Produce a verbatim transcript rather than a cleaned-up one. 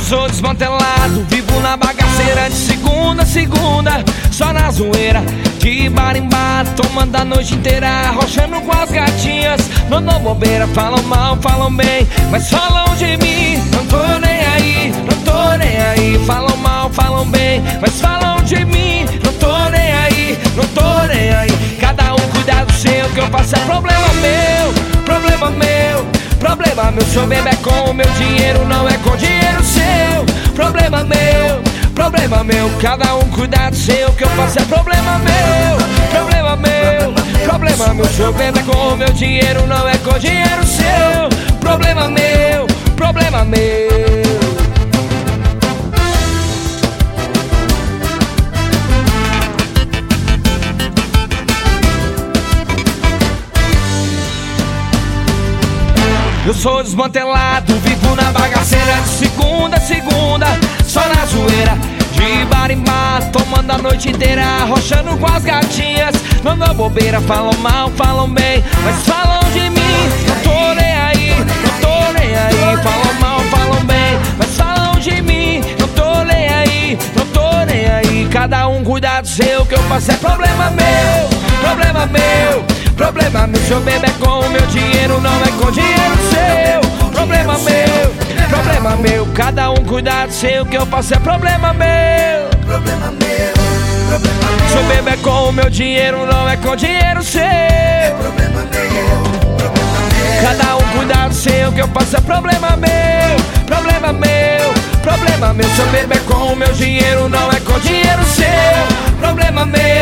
sou desmantelado, vivo na bagaceira de segunda a segunda, só na zoeira, de bar em bar, tomando a noite inteira, arrochando com as gatinhas. Não dou bobeira, falam mal, falam bem, mas falam de mim, não tô nem aí, não tô nem aí. Falam mal, falam bem, mas falam de mim, não tô nem aí, não tô nem aí. Cada um cuida do seu, que eu faço é problema meu, problema meu, problema meu. Se eu beber com o meu dinheiro, não é com dinheiro seu. Problema meu, problema meu. Cada um cuida do seu, que eu faço é problema meu, problema meu, problema meu. Se eu beber com o meu dinheiro, não é com dinheiro seu. Problema meu, problema meu. Eu sou desmantelado, vivo na bagaceira de segunda a segunda, só na zoeira, de bar em bar, tomando a noite inteira, arrochando com as gatinhas. Não dou bobeira, falam mal, falam bem, mas falam de mim, não tô nem aí, não tô nem aí. Falam mal, falam bem, mas falam de mim, não tô nem aí, não tô nem aí. Cada um cuida do seu, que eu faço é problema meu, problema meu, problema meu. Se eu beber com o meu dinheiro, não é com dinheiro seu. Problema meu, problema meu. Cada um cuida do seu, que eu faço é problema meu, problema meu, problema meu. Se eu beber com o meu dinheiro, não é com dinheiro seu. Problema meu, problema meu. Cada um cuida do seu, que eu faço é problema meu, problema meu, problema meu. Se eu beber com o meu dinheiro, não é com dinheiro seu. Problema meu,